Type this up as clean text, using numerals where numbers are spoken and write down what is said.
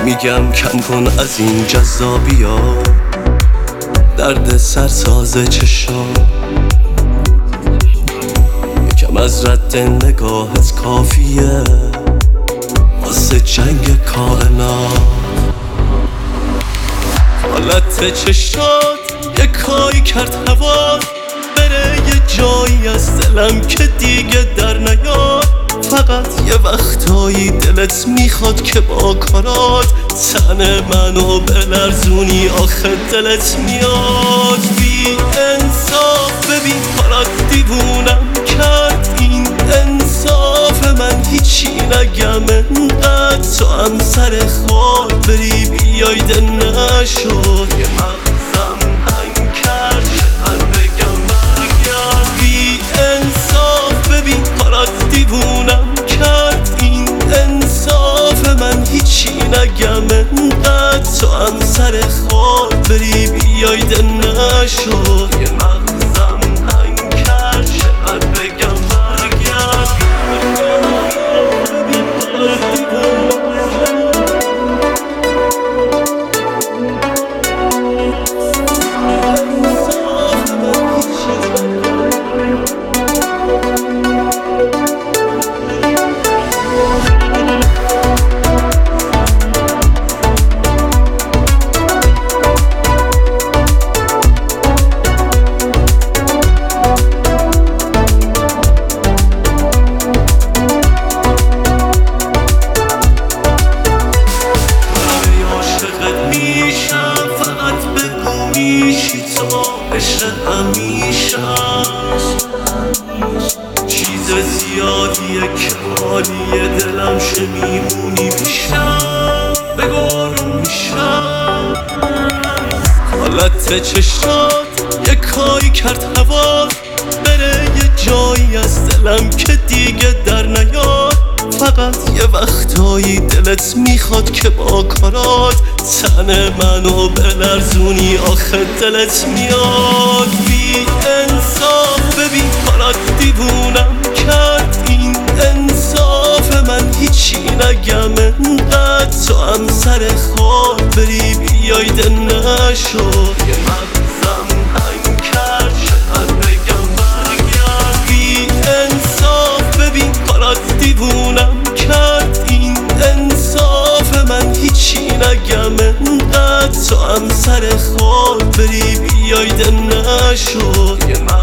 میگم کم کن از این جذابیا، درد سرساز چشام. یکم از رد نگاهت کافیه واسه جنگ کائنات. حالت چشات یه کاری کرد هوا بره یه جایی از دلم که دیگه در نیاد. فقط یه وقتایی دلت میخواد که با کارات تن منو بلرزونی، آخه دلت میاد. بی انصاف ببین کارات دیوونم کرد. این انصاف من هیچی نگم، انقدر تو هم سر خور بری بیای دل نشد. یه مغزم هنگ کرد من بگم برگرد. بی انصاف ببین کارات دیوونم کرد. این انصاف من هیچی نگم، انقدر تو هم سر خور بری بیای دل نشد. یه مغزم هنگ کرد من بگم برگرد. میشی تو عشق همیشه‌ست، چیز زیادیه که حالی دلم شه میمونی بیشتر بگو آروم میشم. حالت چشات یه کاری کرد هوا بره یه جایی از دلم که دیگه در نیاد. فقط یه وقتایی دلت میخواد که با کارات تن منو بلرزونی، آخه دلت میاد. بی انصاف ببین کارات دیوونم کرد. این انصاف من هیچی نگم، انقدر تو هم سر خور بری بیای دل نشد. یه مغزم هنگ کرد شاید بگم برگرد. بی انصاف ببین کارات دیوونم کرد. این انصاف من هیچی نگم، انقدر تو هم سر خور بری بیای دل نشد.